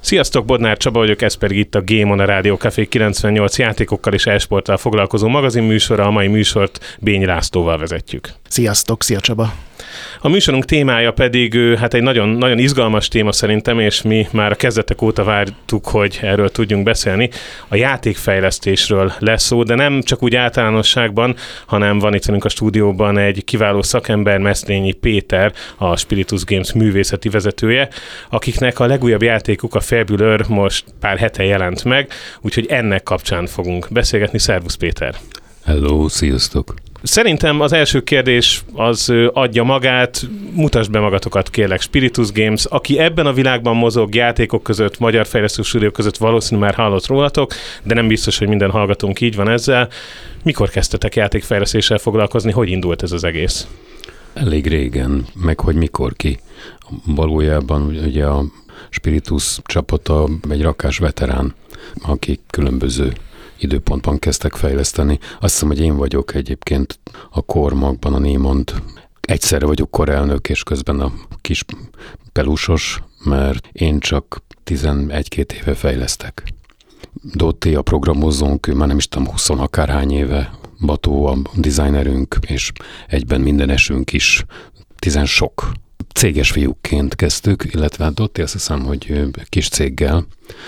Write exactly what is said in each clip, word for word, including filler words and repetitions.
Sziasztok, Bodnár Csaba vagyok, ez pedig itt a Game On, a Rádió Café kilencvennyolc játékokkal és e-sporttal foglalkozó magazinműsora, a mai műsort Bényi Lászlóval vezetjük. Sziasztok, szia Csaba! A műsorunk témája pedig hát egy nagyon, nagyon izgalmas téma szerintem, és mi már a kezdetek óta vártuk, hogy erről tudjunk beszélni. A játékfejlesztésről lesz szó, de nem csak úgy általánosságban, hanem van itt velünk a stúdióban egy kiváló szakember, Meszlényi Péter, a Spiritus Games művészeti vezetője, akiknek a legújabb játékuk, a Fabulous most pár hete jelent meg, úgyhogy ennek kapcsán fogunk beszélgetni. Szervusz Péter! Hello, sziasztok! Szerintem az első kérdés az adja magát, mutasd be magatokat kérlek, Spiritus Games, aki ebben a világban mozog, játékok között, magyar fejlesztő stúdiók között valószínűleg már hallott rólatok, de nem biztos, hogy minden hallgatónk így van ezzel. Mikor kezdtetek játékfejlesztéssel foglalkozni, hogy indult ez az egész? Elég régen, meg hogy mikor ki. Valójában ugye a Spiritus csapata egy rakás veterán, akik különböző időpontban kezdtek fejleszteni. Azt hiszem, hogy én vagyok egyébként a Kormagban, a Némond. Egyszerre vagyok korelnök, és közben a kis pelusos, mert én csak tizenegy-két éve fejlesztek. Dotti a programozónk, ő már nem is tudom, húsz akárhány éve, Bató a designerünk, és egyben mindenesünk is, tizen sok. Céges fiúkként kezdtük, illetve hát Dotti azt hiszem, hogy kis céggel,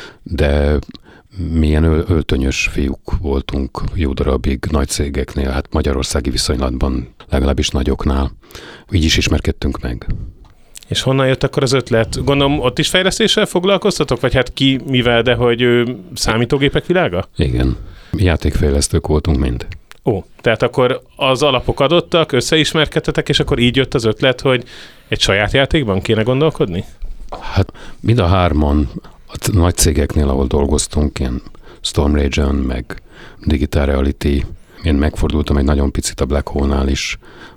de milyen öltönyös fiúk voltunk jó darabig nagy cégeknél, hát magyarországi viszonylatban legalábbis nagyoknál. Így is ismerkedtünk meg. És honnan jött akkor az ötlet? Gondolom, ott is fejlesztéssel foglalkoztatok? Vagy hát ki, mivel, de hogy ő, számítógépek világa? Igen. Játékfejlesztők voltunk mind. Ó, tehát akkor az alapok adottak, összeismerkedtetek, és akkor így jött az ötlet, hogy egy saját játékban kéne gondolkodni? Hát mind a hárman a nagy cégeknél, ahol dolgoztunk, ilyen Storm Region, meg Digital Reality. Én megfordultam egy nagyon picit a Black Hole-nál is,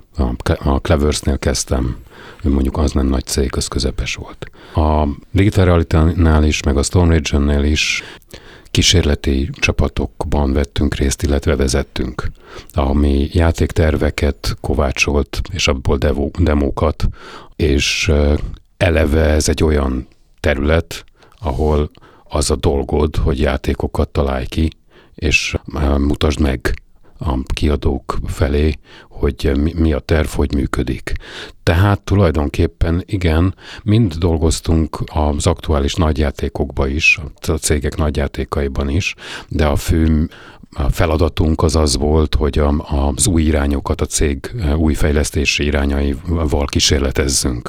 a Cleversnél kezdtem, mondjuk az nem nagy cég, az közepes volt. A Digital Reality-nál is, meg a Storm Region-nél is kísérleti csapatokban vettünk részt, illetve vezettünk, ami játékterveket kovácsolt, és abból devo, demókat, és eleve ez egy olyan terület, ahol az a dolgod, hogy játékokat találj ki, és mutasd meg a kiadók felé, hogy mi a terv, hogy működik. Tehát tulajdonképpen igen, mind dolgoztunk az aktuális nagyjátékokban is, a cégek nagyjátékaiban is, de a fő feladatunk az az volt, hogy a, az új irányokat, a cég új fejlesztési irányaival kísérletezzünk.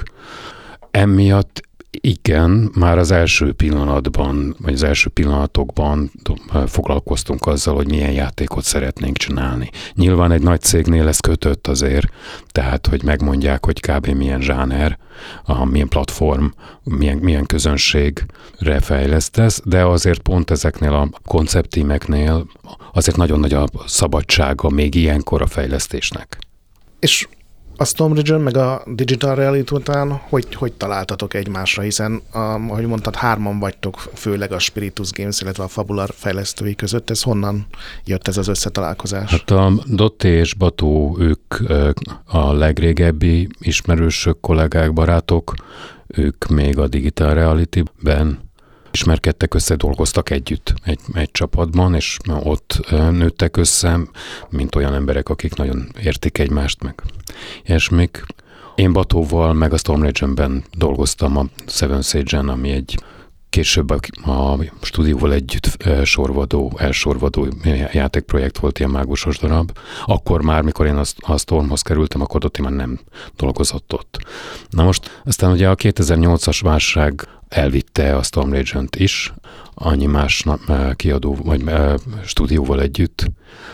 Emiatt igen, már az első pillanatban, vagy az első pillanatokban foglalkoztunk azzal, hogy milyen játékot szeretnénk csinálni. Nyilván egy nagy cégnél ez kötött azért, tehát, hogy megmondják, hogy kb. Milyen zsáner, a, milyen platform, milyen, milyen közönségre fejlesztesz, de azért pont ezeknél a koncepttímeknél azért nagyon nagy a szabadsága még ilyenkor a fejlesztésnek. És a Storm Region meg a Digital Reality után hogy, hogy találtatok egymásra, hiszen, ahogy mondtad, hárman vagytok, főleg a Spiritus Games, illetve a Fabulous fejlesztői között. Ez honnan jött ez az összetalálkozás? Hát a Dotti és Bató, ők a legrégebbi ismerősök, kollégák, barátok, ők még a Digital Reality-ben ismerkedtek össze, dolgoztak együtt egy, egy csapatban, és ott nőttek össze, mint olyan emberek, akik nagyon értik egymást, meg ilyesmik. Én Batóval, meg a Storm Regionben dolgoztam a Seven Sage-en, ami egy később a, a stúdióval együtt sorvadó, elsorvadó játékprojekt volt, ilyen mágusos darab. Akkor már, mikor én a Stormhoz kerültem, akkor Dotti már nem dolgozott ott. Na most aztán ugye a kétezer-nyolcas válság elvitte a Storm Regiont is, annyi más kiadó vagy stúdióval együtt,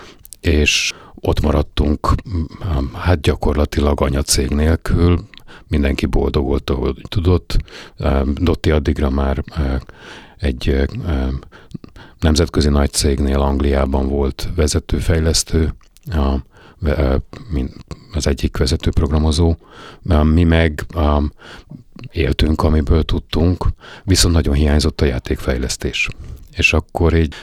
és ott maradtunk, hát gyakorlatilag anyacég nélkül, mindenki boldog volt, ahogy tudott. Dotti addigra már egy nemzetközi nagy cégnél Angliában volt vezetőfejlesztő, az egyik vezetőprogramozó. Mi meg éltünk, amiből tudtunk, viszont nagyon hiányzott a játékfejlesztés. És akkor így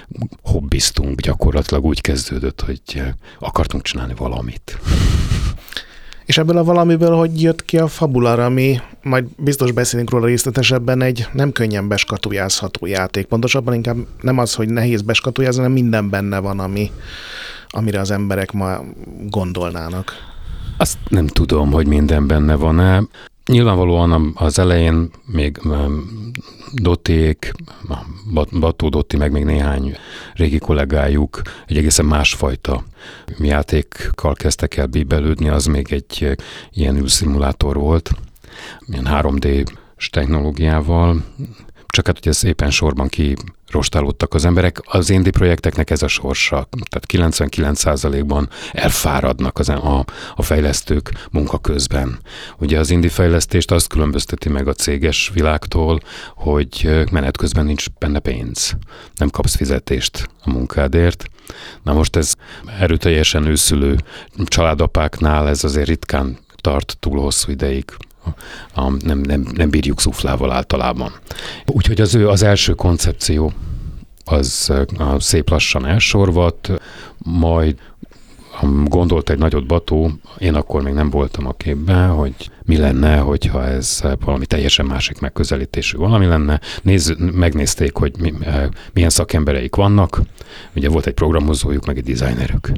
hobbiztunk, gyakorlatilag úgy kezdődött, hogy akartunk csinálni valamit. És ebből a valamiből, hogy jött ki a Fabular, ami majd biztos beszélünk róla részletesebben, egy nem könnyen beskatujázható játék. Pontosabban inkább nem az, hogy nehéz beskatujázni, hanem minden benne van, ami, amire az emberek ma gondolnának. Azt nem tudom, hogy minden benne van-e. Nyilvánvalóan az elején még Dottiék, Bató Dotti, meg még néhány régi kollégájuk egy egészen másfajta játékkal kezdtek el bíbelődni, az még egy ilyen űrszimulátor volt, ilyen három dés technológiával, csak hát ugye szépen sorban kirostálódtak az emberek. Az indie projekteknek ez a sorsa, tehát kilencvenkilenc százalékban elfáradnak az, a, a fejlesztők munka közben. Ugye az indie fejlesztést azt különbözteti meg a céges világtól, hogy menet közben nincs benne pénz. Nem kapsz fizetést a munkádért. Na most ez erőteljesen őszülő családapáknál ez azért ritkán tart túl hosszú ideig. A, nem, nem, nem bírjuk szuflával általában. Úgyhogy az ő az első koncepció az a szép lassan elsorvadt, majd gondolt egy nagyot Bató, én akkor még nem voltam a képben, hogy mi lenne, hogyha ez valami teljesen másik megközelítésű valami lenne. Nézz, megnézték, hogy mi, milyen szakembereik vannak. Ugye volt egy programozójuk, meg egy designerük.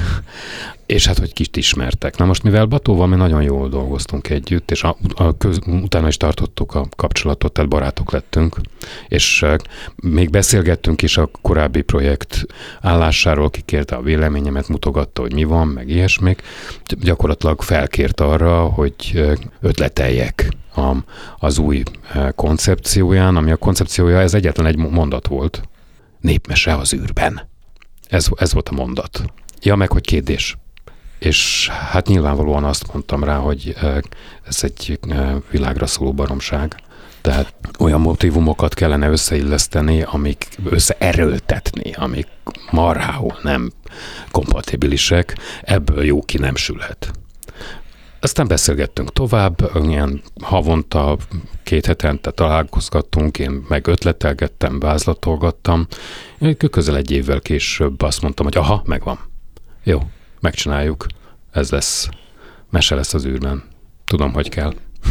És hát, hogy kit ismertek. Na most, mivel Batóval mi nagyon jól dolgoztunk együtt, és a, a köz, utána is tartottuk a kapcsolatot, tehát barátok lettünk, és uh, még beszélgettünk is a korábbi projekt állásáról, kikérte a véleményemet, mutogatta, hogy mi van, meg ilyesmik. Gyakorlatilag felkért arra, hogy uh, ötleteljek a, az új uh, koncepcióján, ami a koncepciója, ez egyetlen egy mondat volt. Népmese az űrben. Ez, ez volt a mondat. Ja, meg, hogy kérdés. És hát nyilvánvalóan azt mondtam rá, hogy ez egy világra szóló baromság. Tehát olyan motivumokat kellene összeilleszteni, amik összeerőltetni, amik marhául nem kompatibilisek, ebből jó ki nem sülhet. Aztán beszélgettünk tovább, ilyen havonta, két hetente találkozgattunk, én meg ötletelgettem, vázlatolgattam. Közel egy évvel később azt mondtam, hogy aha, megvan. Jó, megcsináljuk. Ez lesz. Mese lesz az űrben. Tudom, hogy kell.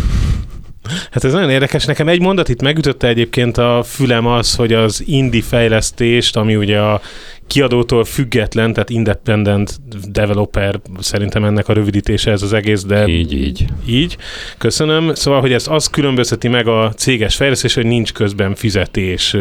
Hát ez nagyon érdekes. Nekem egy mondat itt megütötte egyébként a fülem az, hogy az indie fejlesztést, ami ugye a kiadótól független, tehát independent developer, szerintem ennek a rövidítése ez az egész, de... Így, így. Így. Köszönöm. Szóval, hogy ezt az különbözteti meg a céges fejlesztés, hogy nincs közben fizetés.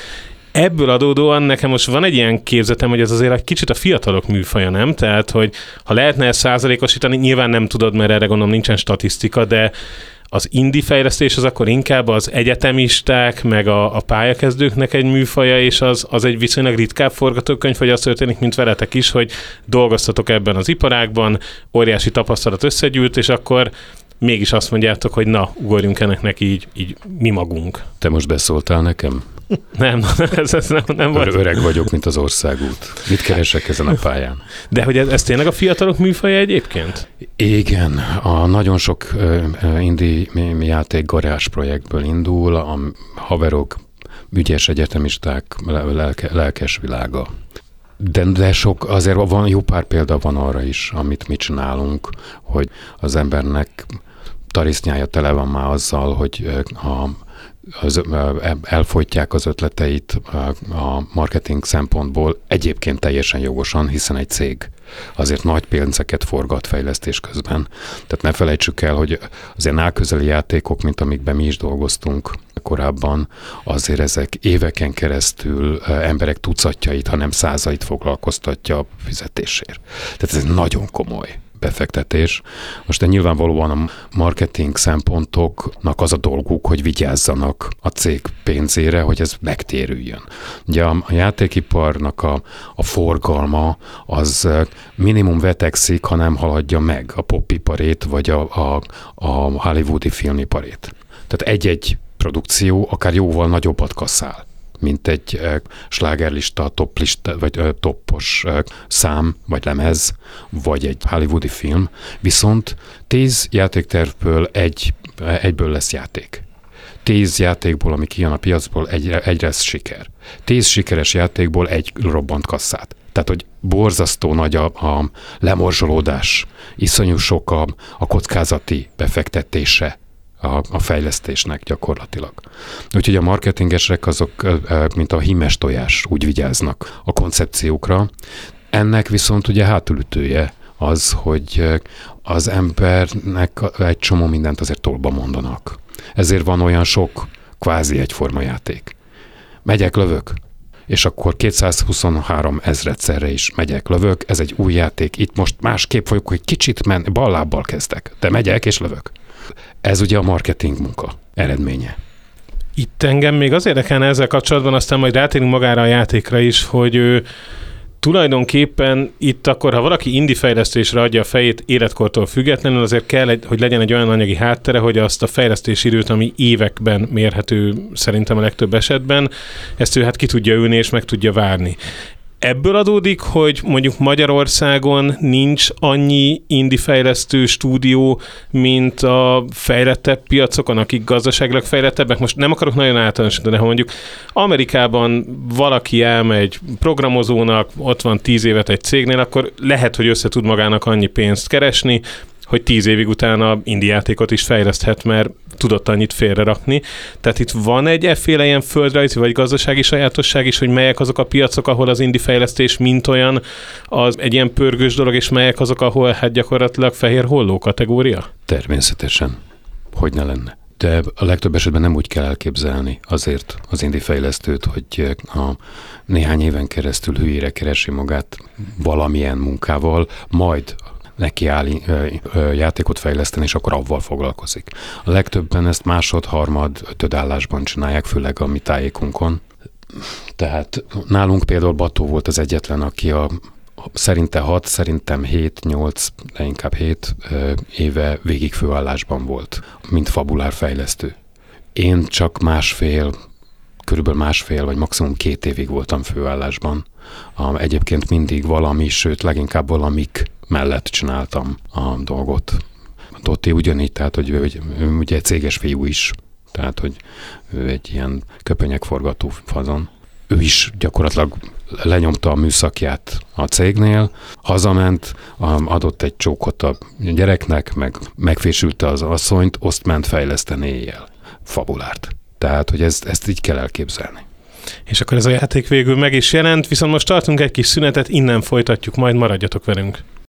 Ebből adódóan nekem most van egy ilyen képzetem, hogy ez azért egy kicsit a fiatalok műfaja, nem? Tehát, hogy ha lehetne ezt százalékosítani, nyilván nem tudod, mert erre gondolom nincsen statisztika, de az indie fejlesztés az akkor inkább az egyetemisták, meg a, a pályakezdőknek egy műfaja, és az, az egy viszonylag ritkább forgatókönyv, hogy az történik, mint veletek is, hogy dolgoztatok ebben az iparágban, óriási tapasztalat összegyűlt, és akkor mégis azt mondjátok, hogy na, ugorjunk ennek neki így, így mi magunk. Te most beszóltál nekem? Nem, ez, ez nem, nem volt. Öreg vagyok, mint az országút. Mit keresek ezen a pályán? De hogy ez, ez tényleg a fiatalok műfaja egyébként? Igen, a nagyon sok uh, indie játék garázs projektből indul, a haverok, ügyes egyetemisták, lelke, lelkes világa. De, de sok, azért van, jó pár példa van arra is, amit mi csinálunk, hogy az embernek tarisznyája tele van már azzal, hogy a Az, elfolytják az ötleteit a marketing szempontból egyébként teljesen jogosan, hiszen egy cég azért nagy pénzeket forgat fejlesztés közben. Tehát ne felejtsük el, hogy az ilyen álközeli játékok, mint amikben mi is dolgoztunk korábban, azért ezek éveken keresztül emberek tucatjait, hanem százait foglalkoztatja a fizetésért. Tehát ez nagyon komoly befektetés. Most de nyilvánvalóan a marketing szempontoknak az a dolguk, hogy vigyázzanak a cég pénzére, hogy ez megtérüljön. Ugye a, a játékiparnak a, a forgalma az minimum vetekszik, ha nem haladja meg a popiparét, vagy a, a, a hollywoodi filmiparét. Tehát egy-egy produkció akár jóval nagyobbat kasszál, mint egy uh, slágerlista, toplista, vagy uh, toppos uh, szám, vagy lemez, vagy egy hollywoodi film. Viszont tíz játéktervből egy, uh, egyből lesz játék. tíz játékból, ami kijön a piacból, egy, egy lesz siker. Tíz sikeres játékból egy robbant kasszát. Tehát, hogy borzasztó nagy a, a lemorzsolódás, iszonyú sok a, a kockázati befektetése a, a fejlesztésnek gyakorlatilag. Úgyhogy a marketingesek azok, mint a hímes tojás, úgy vigyáznak a koncepciókra. Ennek viszont ugye hátulütője az, hogy az embernek egy csomó mindent azért tolba mondanak. Ezért van olyan sok kvázi egyforma játék. Megyek, lövök, és akkor kétszázhuszonhárom ezredszerre is megyek, lövök, ez egy új játék, itt most másképp folyok, hogy kicsit men, bal lábbal kezdek, de megyek és lövök. Ez ugye a marketing munka eredménye. Itt engem még az érdekelne ezzel kapcsolatban, aztán majd rátérünk magára a játékra is, hogy ő, tulajdonképpen itt akkor, ha valaki indie fejlesztésre adja a fejét életkortól függetlenül, azért kell, hogy legyen egy olyan anyagi háttere, hogy azt a fejlesztési időt, ami években mérhető szerintem a legtöbb esetben, ezt ő hát ki tudja ülni és meg tudja várni. Ebből adódik, hogy mondjuk Magyarországon nincs annyi indie fejlesztő stúdió, mint a fejlettebb piacokon, akik gazdaságilag fejlettebbek. Most nem akarok nagyon általánosítani, de ha mondjuk Amerikában valaki elmegy programozónak, ott van tíz évet egy cégnél, akkor lehet, hogy össze tud magának annyi pénzt keresni, hogy tíz évig utána indie játékot is fejleszthet, mert tudott annyit félrerakni. Tehát itt van egy efféle ilyen földrajzi vagy gazdasági sajátosság is, hogy melyek azok a piacok, ahol az indie fejlesztés mint olyan az egy ilyen pörgős dolog, és melyek azok, ahol hát gyakorlatilag fehér holló kategória? Természetesen. Hogy ne lenne. De a legtöbb esetben nem úgy kell elképzelni azért az indie fejlesztőt, hogy a néhány éven keresztül hülyére keresi magát valamilyen munkával, majd neki áll játékot fejleszteni, és akkor avval foglalkozik. A legtöbben ezt másod, harmad, ötöd állásban csinálják, főleg a mi tájékunkon. Tehát nálunk például Bató volt az egyetlen, aki a szerinte hat, szerintem hét, nyolc, de inkább hét éve végig főállásban volt, mint fabulár fejlesztő. Én csak másfél, körülbelül másfél, vagy maximum két évig voltam főállásban. Egyébként mindig valami, sőt leginkább valamik mellett csináltam a dolgot. Dotti ugyanígy, tehát, hogy ő, ő ugye céges fiú is, tehát, hogy ő egy ilyen köpenyekforgató fazon. Ő is gyakorlatilag lenyomta a műszakját a cégnél, hazament, adott egy csókot a gyereknek, meg megfésülte az asszonyt, azt ment fejleszteni éjjel. Fabulárt. Tehát, hogy ezt, ezt így kell elképzelni. És akkor ez a játék végül meg is jelent, viszont most tartunk egy kis szünetet, innen folytatjuk, majd maradjatok velünk.